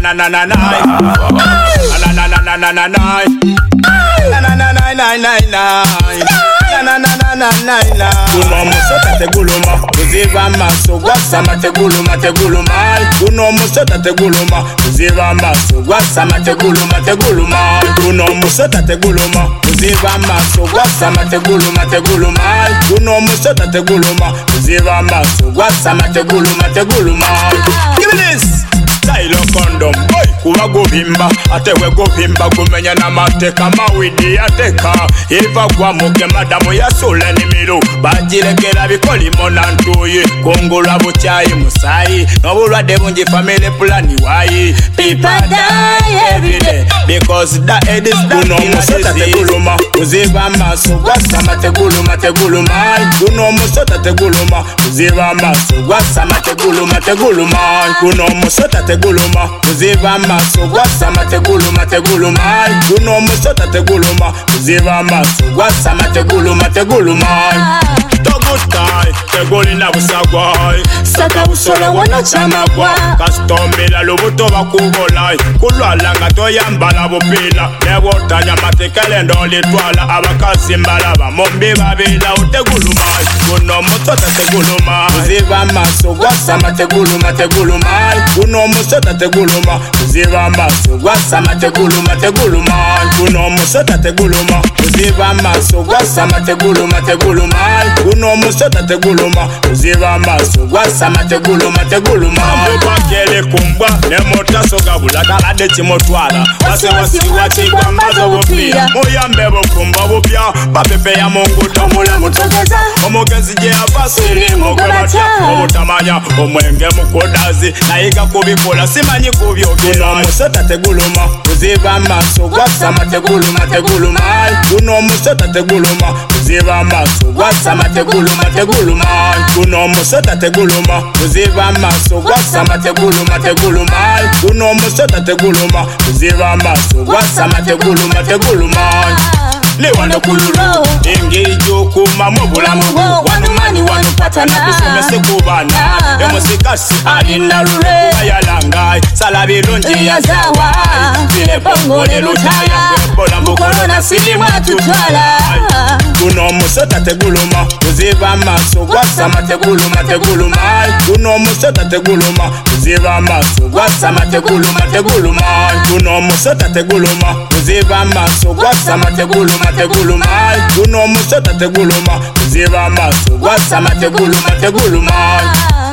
Kuno musota teguluma, kuziba maso gwasama teguluma teguluma. Kuno musota teguluma, kuziba maso gwasama teguluma teguluma. Kuno musota teguluma, kuziba maso gwasama teguluma teguluma. Kuno musota teguluma, kuziba maso gwasama teguluma teguluma. Give me this. Style condom, boy, kuba guvimba, atewe guvimba kumenya na mateka mawidi ateka. Iva kwa muke madamu ya sule ni miru, bajirekera bikoli monantuye. Kongula buchayi musai, nobulwa debunji family plani wai. People die every day, because the head is the kuno musota teguluma, kuziba maso gwasama teguluma teguluma. Kuno musota teguluma, kuziba maso gwasama teguluma teguluma. Kuno musota teguluma, kuziba maso gwasama teguluma teguluma. Kuno musota teguluma, kuziba maso gwasama teguluma teguluma. Togutai, tegulina busagwai, saka usolo wana chamagwa. Kastomila lubuto bakugolai, kulwala nga toyambala bupila. Nebo tanya matekele ndoli twala, abakasi mbalaba mombi babila utegulumai. Kuno musota teguluma, kuziba maso gwasama teguluma teguluma. Kuno musota teguluma, kuziba maso gwasama teguluma teguluma. Kuno musota teguluma, kuziba maso gwasama teguluma teguluma. Kuno musota teguluma, kuziba maso gwasama teguluma teguluma. Mbukele kumbwa nemota soga bulagala de chimotwala. Wasi wachigwa mazo bupira. Muyambe bukumba bupya, bapepe ya mungu tomula mutogeza. Omugenzi je abasiri mugobatya. Omutamanya omwenge mukodazi, nayiga kubikola simanyi kubyogera. Kuno musota teguluma, kuziba maso gwasama teguluma teguluma. Kuno musota teguluma, kuziba maso gwasama teguluma teguluma. Kuno musota teguluma, kuziba maso gwasama teguluma teguluma. Kuno musota teguluma, kuziba maso gwasama teguluma teguluma. Lewano kuluro ingiri jokuma mubulamu wanu mani wanu patana kusomese kubana emusikasi alina lure ayalangai salabirunji yazawa zile bongole lutaya kwebola mbukono na silimu atutwala. Kuno musota teguluma, kuziba maso gwasama teguluma teguluma. Kuno musota teguluma, kuziba maso gwasama teguluma teguluma. Kuno musota teguluma, kuziba maso gwasama teguluma teguluma. Kuno musota teguluma, kuziba maso gwasama teguluma teguluma.